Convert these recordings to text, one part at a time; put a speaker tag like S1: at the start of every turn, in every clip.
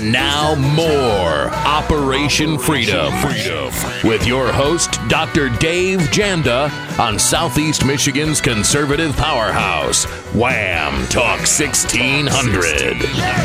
S1: And now more Operation Freedom with your host, Dr. Dave Janda, on Southeast Michigan's conservative powerhouse, Wham Talk 1600.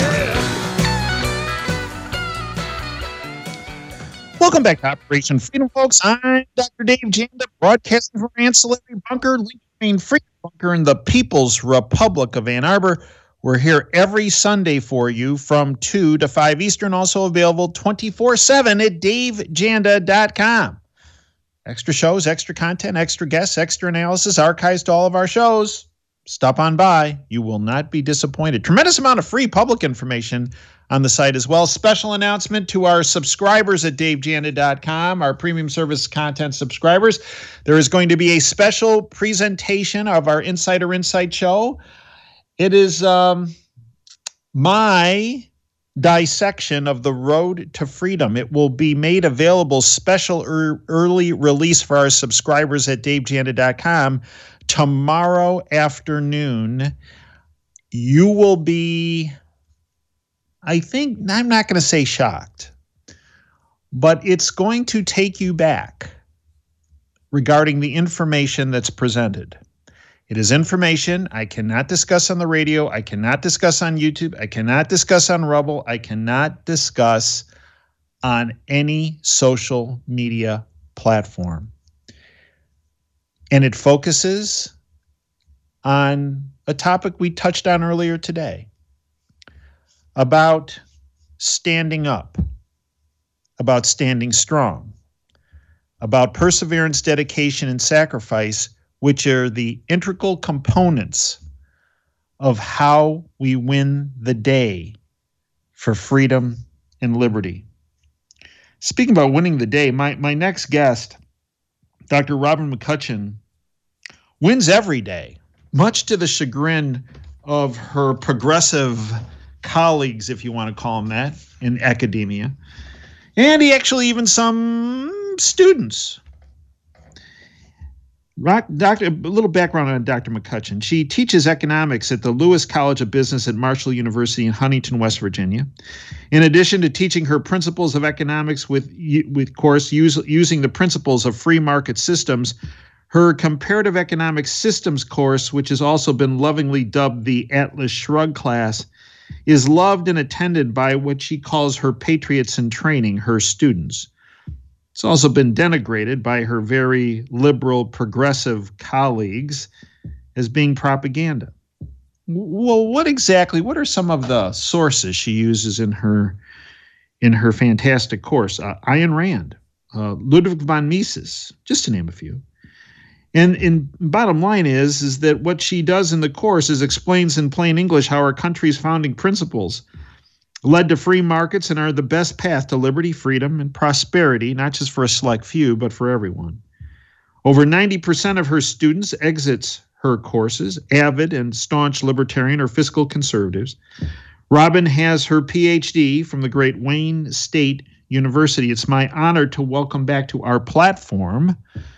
S2: Welcome back to Operation Freedom, folks. I'm Dr. Dave Janda, broadcasting from Ancillary Bunker, between Freedom Bunker and the People's Republic of Ann Arbor. We're here every Sunday for you from 2 to 5 Eastern, also available 24/7 at davejanda.com. Extra shows, extra content, extra guests, extra analysis, archives to all of our shows. Stop on by. You will not be disappointed. Tremendous amount of free public information on the site as well. Special announcement to our subscribers at davejanda.com, our premium service content subscribers. There is going to be a special presentation of our Insider Insight show. It is my dissection of the road to freedom. It will be made available, special early release for our subscribers at davejanda.com tomorrow afternoon. You will be, I think, I'm not going to say shocked, but it's going to take you back regarding the information that's presented. It is information I cannot discuss on the radio. I cannot discuss on YouTube. I cannot discuss on Rumble. I cannot discuss on any social media platform. And it focuses on a topic we touched on earlier today about standing up, about standing strong, about perseverance, dedication, and sacrifice, which are the integral components of how we win the day for freedom and liberty. Speaking about winning the day, my next guest, Dr. Robin McCutcheon, wins every day, much to the chagrin of her progressive colleagues, if you want to call them that, in academia, and actually even some students. A little background on Dr. McCutcheon. She teaches economics at the Lewis College of Business at Marshall University in Huntington, West Virginia. In addition to teaching her principles of economics with course using the principles of free market systems, her comparative economics systems course, which has also been lovingly dubbed the Atlas Shrugged class, is loved and attended by what she calls her patriots in training, her students. It's also been denigrated by her very liberal, progressive colleagues as being propaganda. Well, what are some of the sources she uses in her fantastic course? Ayn Rand, Ludwig von Mises, just to name a few. And bottom line is that what she does in the course is explains in plain English how our country's founding principles led to free markets and are the best path to liberty, freedom, and prosperity, not just for a select few, but for everyone. Over 90% of her students exits her courses, avid and staunch libertarian or fiscal conservatives. Robin has her PhD from the great Wayne State University. It's my honor to welcome back to our platform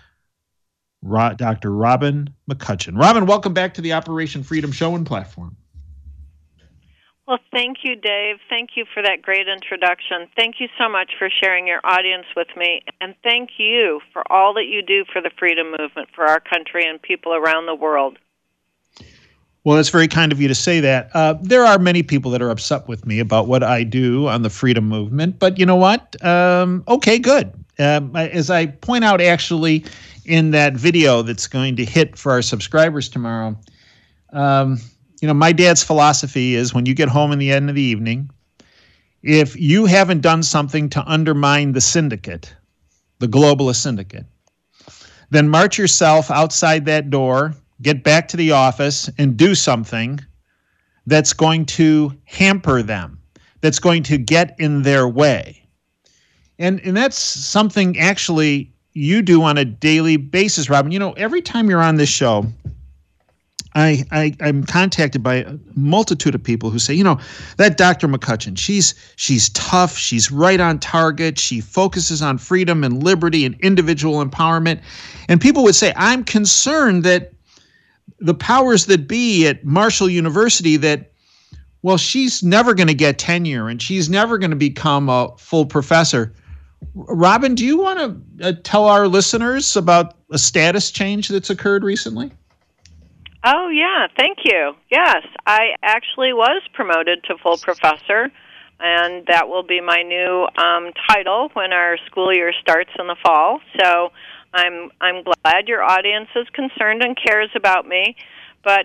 S2: Dr. Robin McCutcheon. Robin, welcome back to the Operation Freedom Show and platform.
S3: Well, thank you, Dave. Thank you for that great introduction. Thank you so much for sharing your audience with me, and thank you for all that you do for the freedom movement, for our country and people around the world.
S2: Well, it's very kind of you to say that. There are many people that are upset with me about what I do on the freedom movement, but you know what? Okay, good. As I point out actually in that video that's going to hit for our subscribers tomorrow, my dad's philosophy is when you get home in the end of the evening, if you haven't done something to undermine the syndicate, the globalist syndicate, then march yourself outside that door, get back to the office, and do something that's going to hamper them, that's going to get in their way. And that's something actually you do on a daily basis, Robin. Every time you're on this show, I'm contacted by a multitude of people who say, that Dr. McCutcheon, she's tough, she's right on target, she focuses on freedom and liberty and individual empowerment. And people would say, I'm concerned that the powers that be at Marshall University that well, she's never going to get tenure and she's never going to become a full professor. Robin, do you want to tell our listeners about a status change that's occurred recently?
S3: Oh, yeah, thank you. Yes, I actually was promoted to full professor, and that will be my new title when our school year starts in the fall. So I'm glad your audience is concerned and cares about me, but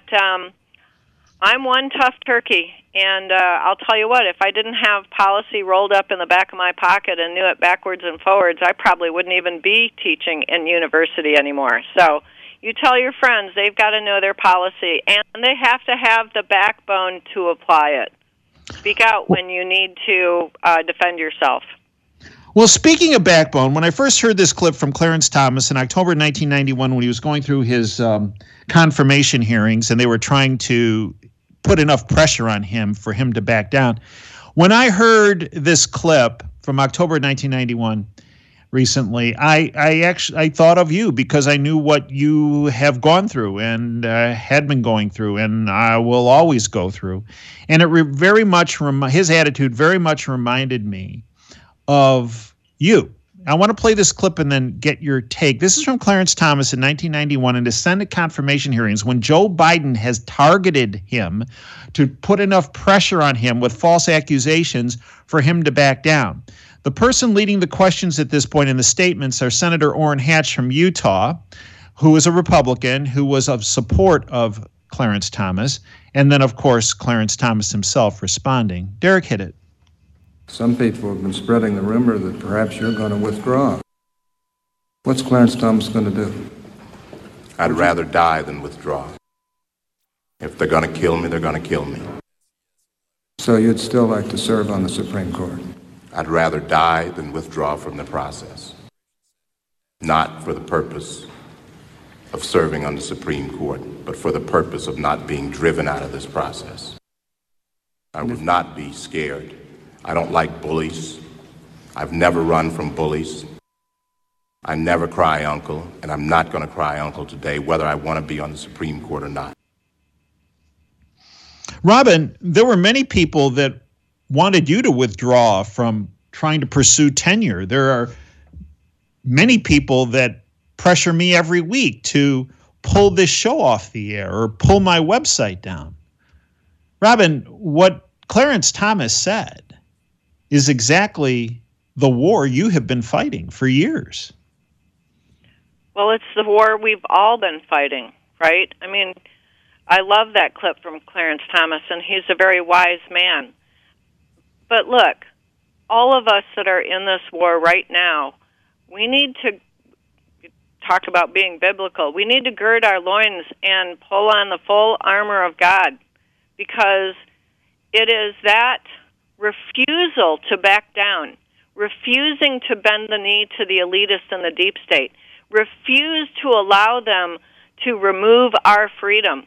S3: I'm one tough turkey, and I'll tell you what, if I didn't have policy rolled up in the back of my pocket and knew it backwards and forwards, I probably wouldn't even be teaching in university anymore. So you tell your friends they've got to know their policy, and they have to have the backbone to apply it. Speak out when you need to defend yourself.
S2: Well, speaking of backbone, when I first heard this clip from Clarence Thomas in October 1991 when he was going through his confirmation hearings and they were trying to put enough pressure on him for him to back down, when I heard this clip from October 1991 recently, I thought of you because I knew what you have gone through and had been going through and I will always go through. And it very much, his attitude very much reminded me of you. I want to play this clip and then get your take. This is from Clarence Thomas in 1991 in the Senate confirmation hearings when Joe Biden has targeted him to put enough pressure on him with false accusations for him to back down. The person leading the questions at this point in the statements are Senator Orrin Hatch from Utah, who is a Republican, who was of support of Clarence Thomas, and then, of course, Clarence Thomas himself responding. Derek, hit it.
S4: Some people have been spreading the rumor that perhaps you're going to withdraw. What's Clarence Thomas going to do?
S5: I'd rather die than withdraw. If they're going to kill me, they're going to kill me.
S4: So you'd still like to serve on the Supreme Court?
S5: I'd rather die than withdraw from the process. Not for the purpose of serving on the Supreme Court, but for the purpose of not being driven out of this process. I would not be scared. I don't like bullies. I've never run from bullies. I never cry uncle, and I'm not going to cry uncle today, whether I want to be on the Supreme Court or not.
S2: Robin, there were many people that wanted you to withdraw from trying to pursue tenure. There are many people that pressure me every week to pull this show off the air or pull my website down. Robin, what Clarence Thomas said is exactly the war you have been fighting for years.
S3: Well, it's the war we've all been fighting, right? I mean, I love that clip from Clarence Thomas, and he's a very wise man. But look, all of us that are in this war right now, we need to talk about being biblical. We need to gird our loins and pull on the full armor of God, because it is that refusal to back down, refusing to bend the knee to the elitists and the deep state, refuse to allow them to remove our freedom.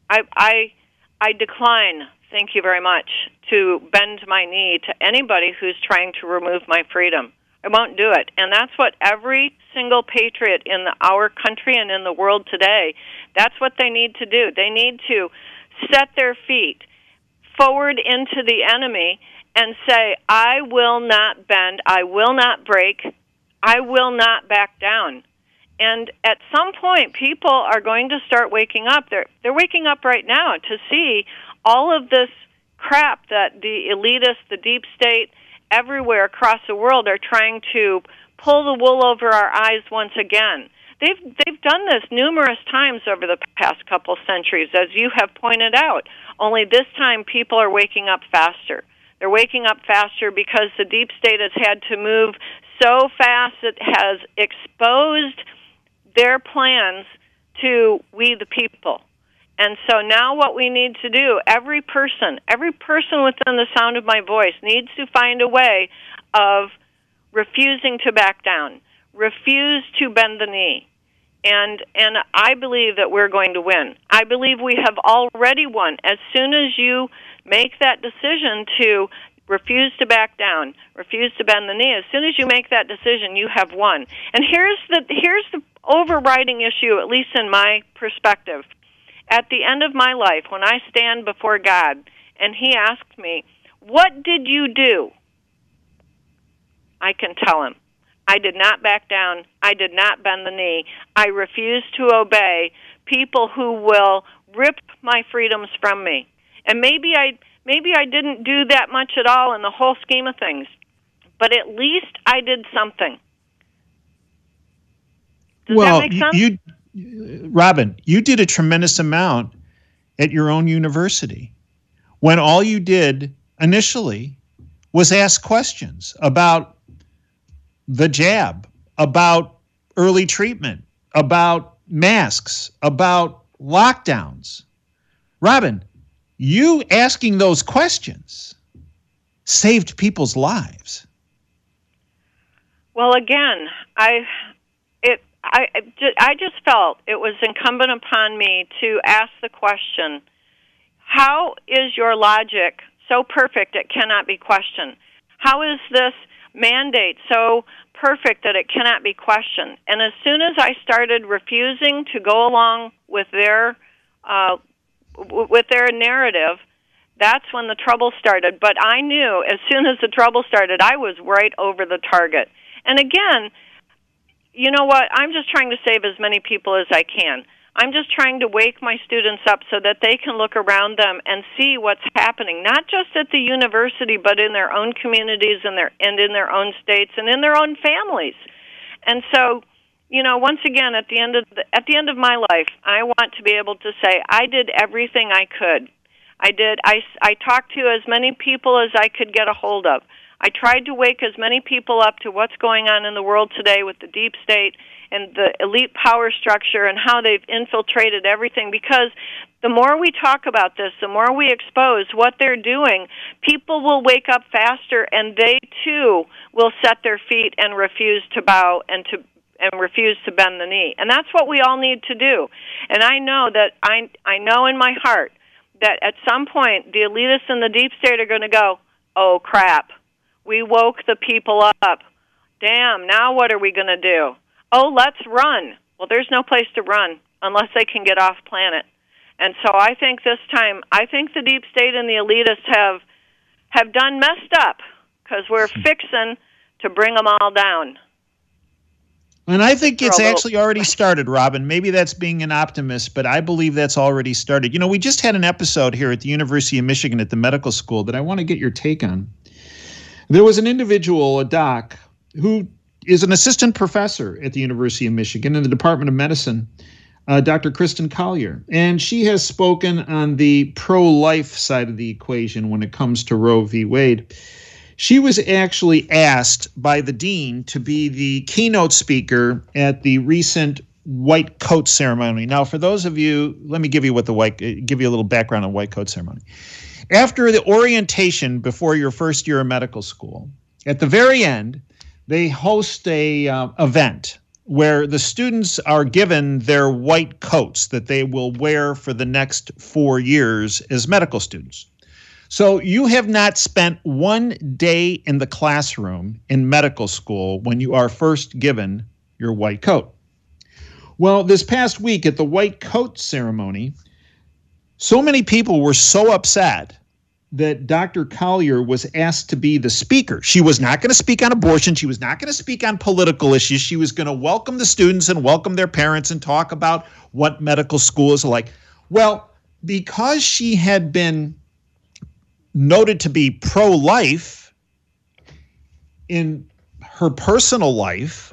S3: I decline, thank you very much, to bend my knee to anybody who's trying to remove my freedom. I won't do it. And that's what every single patriot in our country and in the world today, that's what they need to do. They need to set their feet forward into the enemy and say, I will not bend, I will not break, I will not back down. And at some point, people are going to start waking up. They're waking up right now to see all of this crap that the elitists, the deep state, everywhere across the world are trying to pull the wool over our eyes once again. They've done this numerous times over the past couple centuries, as you have pointed out. Only this time, people are waking up faster. They're waking up faster because the deep state has had to move so fast it has exposed their plans to we the people. And so now what we need to do, every person within the sound of my voice needs to find a way of refusing to back down, refuse to bend the knee. And I believe that we're going to win. I believe we have already won. As soon as you make that decision to refuse to back down, refuse to bend the knee, as soon as you make that decision, you have won. And here's the overriding issue, at least in my perspective. At the end of my life, when I stand before God and he asked me, "What did you do?" I can tell him. I did not back down. I did not bend the knee. I refused to obey people who will rip my freedoms from me. And maybe I didn't do that much at all in the whole scheme of things, but at least I did something. Does that make sense?
S2: Robin, you did a tremendous amount at your own university when all you did initially was ask questions about the jab, about early treatment, about masks, about lockdowns. Robin, you asking those questions saved people's lives.
S3: Well, again, I just felt it was incumbent upon me to ask the question, how is your logic so perfect it cannot be questioned? How is this mandate so perfect that it cannot be questioned? And as soon as I started refusing to go along with their narrative, that's when the trouble started. But I knew as soon as the trouble started, I was right over the target. And again, you know what? I'm just trying to save as many people as I can. I'm just trying to wake my students up so that they can look around them and see what's happening, not just at the university, but in their own communities and in their own states and in their own families. And so, you know, once again, at the end of my life, I want to be able to say I did everything I could. I talked to as many people as I could get a hold of. I tried to wake as many people up to what's going on in the world today with the deep state and the elite power structure and how they've infiltrated everything, because the more we talk about this, the more we expose what they're doing, people will wake up faster, and they too will set their feet and refuse to bow and refuse to bend the knee. And that's what we all need to do. And I know that I know in my heart that at some point the elitists in the deep state are going to go, "Oh crap, we woke the people up. Damn, now what are we going to do? Oh, let's run." Well, there's no place to run unless they can get off planet. And so I think this time, I think the deep state and the elitists have done messed up, because we're fixing to bring them all down.
S2: And I think it's actually already started, Robin. Maybe that's being an optimist, but I believe that's already started. You know, we just had an episode here at the University of Michigan at the medical school that I want to get your take on. There was an individual, a doc, who is an assistant professor at the University of Michigan in the Department of Medicine, Dr. Kristen Collier. And she has spoken on the pro-life side of the equation when it comes to Roe v. Wade. She was actually asked by the dean to be the keynote speaker at the recent white coat ceremony. Now, for those of you, let me give you a little background on white coat ceremony. After the orientation before your first year of medical school, at the very end, they host a event where the students are given their white coats that they will wear for the next 4 years as medical students. So you have not spent one day in the classroom in medical school when you are first given your white coat. Well, this past week at the white coat ceremony, so many people were so upset that Dr. Collier was asked to be the speaker. She was not going to speak on abortion. She was not going to speak on political issues. She was going to welcome the students and welcome their parents and talk about what medical school is like. Well, because she had been noted to be pro-life in her personal life,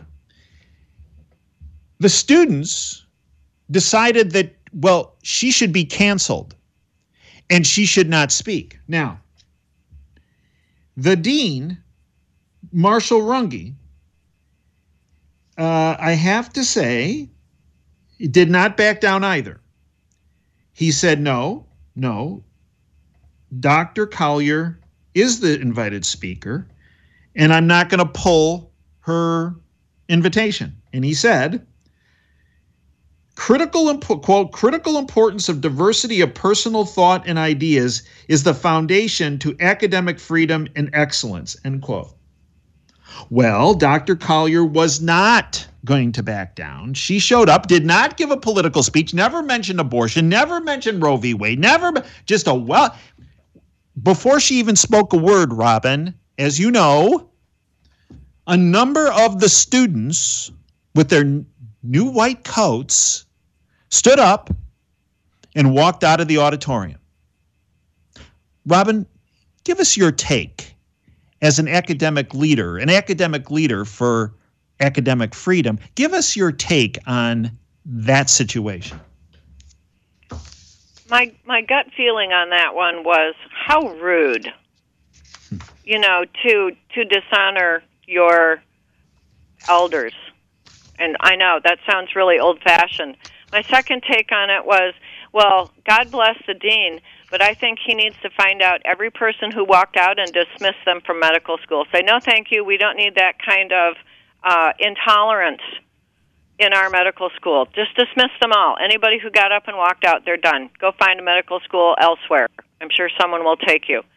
S2: the students decided that, well, she should be canceled and she should not speak. Now, the dean, Marshall Runge, I have to say, did not back down either. He said, no, Dr. Collier is the invited speaker, and I'm not going to pull her invitation. And he said, critical importance of diversity of personal thought and ideas is the foundation to academic freedom and excellence, end quote. Well, Dr. Collier was not going to back down. She showed up, did not give a political speech, never mentioned abortion, never mentioned Roe v. Wade, before she even spoke a word, Robin, as you know, a number of the students with their new white coats stood up and walked out of the auditorium. Robin, give us your take as an academic leader for academic freedom. Give us your take on that situation.
S3: My gut feeling on that one was how rude, to dishonor your elders. And I know that sounds really old-fashioned. My second take on it was, well, God bless the dean, but I think he needs to find out every person who walked out and dismiss them from medical school. Say, no, thank you. We don't need that kind of intolerance in our medical school. Just dismiss them all. Anybody who got up and walked out, they're done. Go find a medical school elsewhere. I'm sure someone will take you.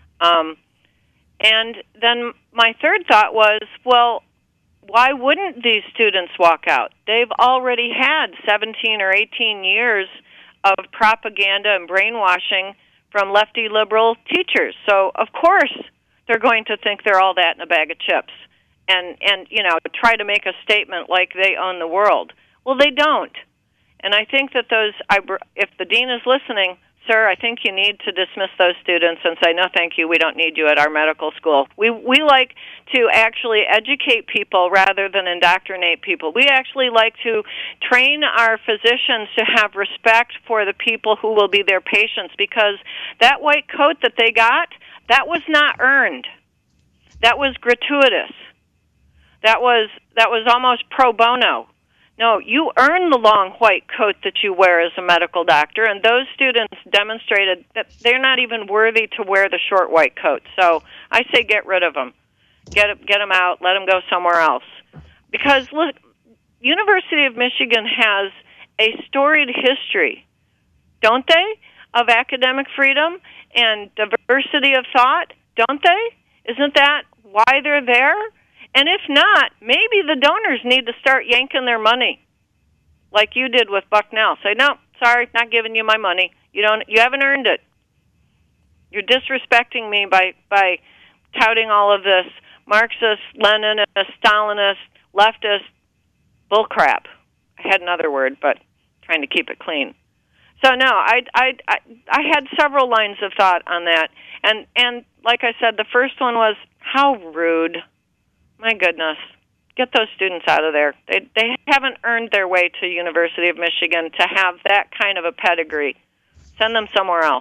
S3: And then my third thought was, well, why wouldn't these students walk out? They've already had 17 or 18 years of propaganda and brainwashing from lefty liberal teachers. So, of course, they're going to think they're all that in a bag of chips and try to make a statement like they own the world. Well, they don't. And I think that if the dean is listening, sir, I think you need to dismiss those students and say, no, thank you, we don't need you at our medical school. We like to actually educate people rather than indoctrinate people. We actually like to train our physicians to have respect for the people who will be their patients, because that white coat that they got, that was not earned. That was gratuitous. That was almost pro bono. No, you earn the long white coat that you wear as a medical doctor, and those students demonstrated that they're not even worthy to wear the short white coat. So I say get rid of them. Get them out. Let them go somewhere else. Because, look, University of Michigan has a storied history, don't they, of academic freedom and diversity of thought, don't they? Isn't that why they're there? And if not, maybe the donors need to start yanking their money, like you did with Bucknell. Say, no, sorry, not giving you my money. You haven't earned it. You're disrespecting me by touting all of this Marxist, Leninist, Stalinist, leftist bullcrap. I had another word, but trying to keep it clean. So no, I had several lines of thought on that, and like I said, the first one was how rude. My goodness, get those students out of there. They haven't earned their way to University of Michigan to have that kind of a pedigree. Send them somewhere else.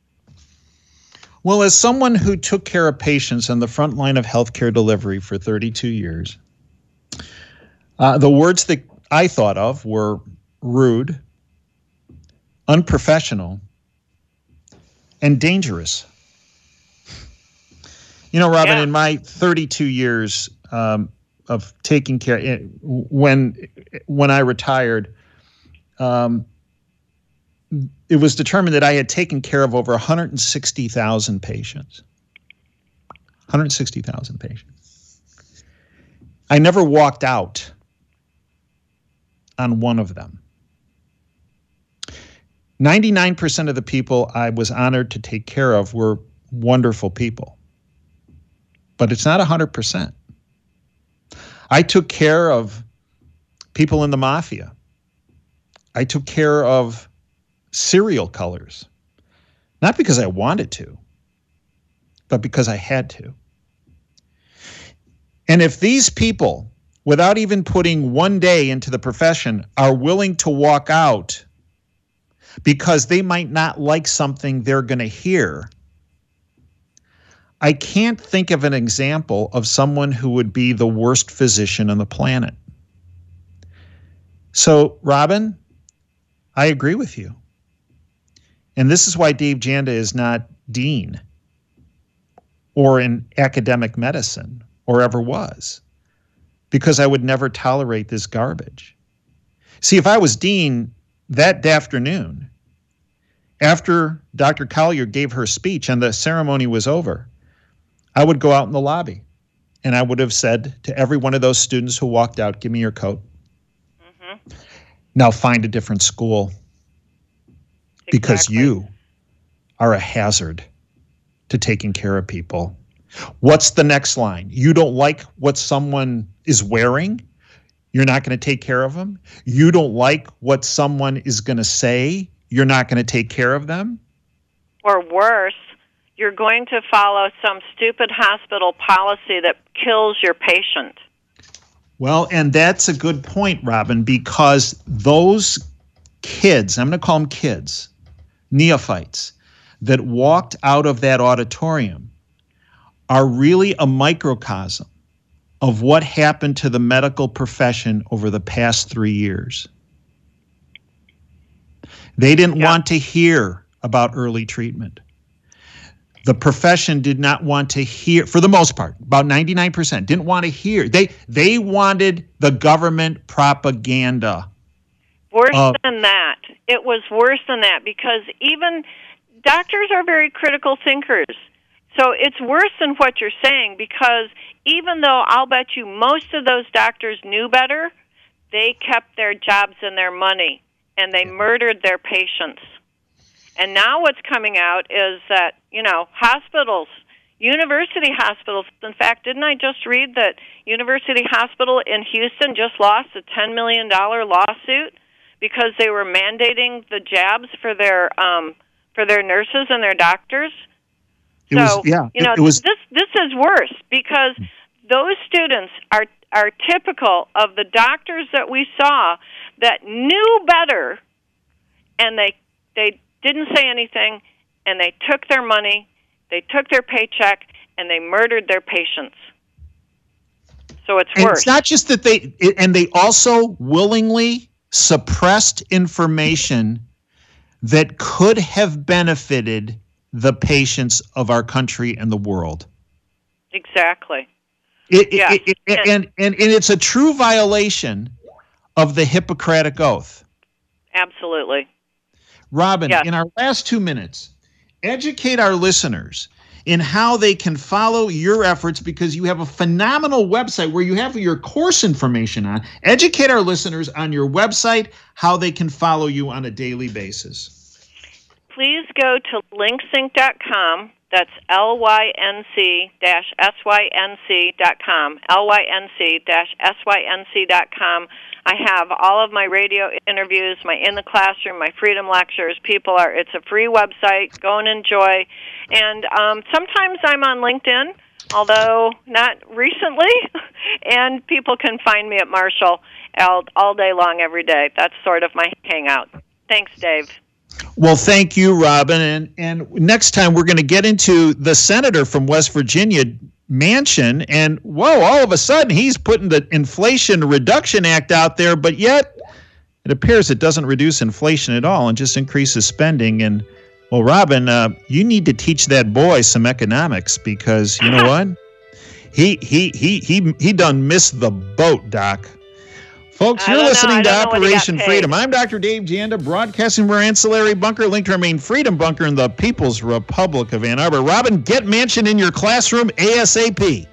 S2: Well, as someone who took care of patients on the front line of healthcare delivery for 32 years, the words that I thought of were rude, unprofessional, and dangerous. Robin, in my 32 years of taking care, when I retired, it was determined that I had taken care of over 160,000 patients. 160,000 patients. I never walked out on one of them. 99% of the people I was honored to take care of were wonderful people. But it's not 100%. I took care of people in the mafia. I took care of serial killers, not because I wanted to, but because I had to. And if these people, without even putting one day into the profession, are willing to walk out because they might not like something they're going to hear, I can't think of an example of someone who would be the worst physician on the planet. So, Robin, I agree with you. And this is why Dave Janda is not dean or in academic medicine or ever was, because I would never tolerate this garbage. See, if I was dean that afternoon, after Dr. Collier gave her speech and the ceremony was over, I would go out in the lobby and I would have said to every one of those students who walked out, give me your coat. Mm-hmm. Now find a different school, because you are a hazard to taking care of people. What's the next line? You don't like what someone is wearing? You're not going to take care of them? You don't like what someone is going to say? You're not going to take care of them?
S3: Or worse, you're going to follow some stupid hospital policy that kills your patient.
S2: Well, and that's a good point, Robin, because those kids, I'm going to call them kids, neophytes, that walked out of that auditorium are really a microcosm of what happened to the medical profession over the past 3 years. They didn't want to hear about early treatment. The profession did not want to hear, for the most part, about 99%, didn't want to hear. They wanted the government propaganda.
S3: Worse than that. It was worse than that, because even doctors are very critical thinkers. So it's worse than what you're saying, because even though I'll bet you most of those doctors knew better, they kept their jobs and their money, and they murdered their patients. And now what's coming out is that, hospitals, university hospitals, in fact, didn't I just read that University Hospital in Houston just lost a $10 million lawsuit because they were mandating the jabs for their nurses and their doctors? This is worse, because those students are typical of the doctors that we saw that knew better, and they didn't say anything, and they took their money, they took their paycheck, and they murdered their patients. So it's worse.
S2: It's not just that they also willingly suppressed information that could have benefited the patients of our country and the world.
S3: Exactly.
S2: And it's a true violation of the Hippocratic Oath.
S3: Absolutely.
S2: Robin, in our last 2 minutes, educate our listeners in how they can follow your efforts, because you have a phenomenal website where you have your course information on. Educate our listeners on your website, how they can follow you on a daily basis.
S3: Please go to lyncsync.com. That's lync-sync.com, lync-sync.com. I have all of my radio interviews, my In the Classroom, my Freedom Lectures. It's a free website. Go and enjoy. And sometimes I'm on LinkedIn, although not recently. And people can find me at Marshall all day long, every day. That's sort of my hangout. Thanks, Dave.
S2: Well, thank you, Robin. And next time we're going to get into the senator from West Virginia, Manchin, and all of a sudden he's putting the Inflation Reduction Act out there, but yet it appears it doesn't reduce inflation at all and just increases spending. And, well, Robin, you need to teach that boy some economics, because you know what? He done missed the boat, Doc. Folks, you're listening to Operation Freedom. I'm Dr. Dave Janda, broadcasting from our ancillary bunker, linked to our main Freedom Bunker in the People's Republic of Ann Arbor. Robin, get Manchin in your classroom ASAP.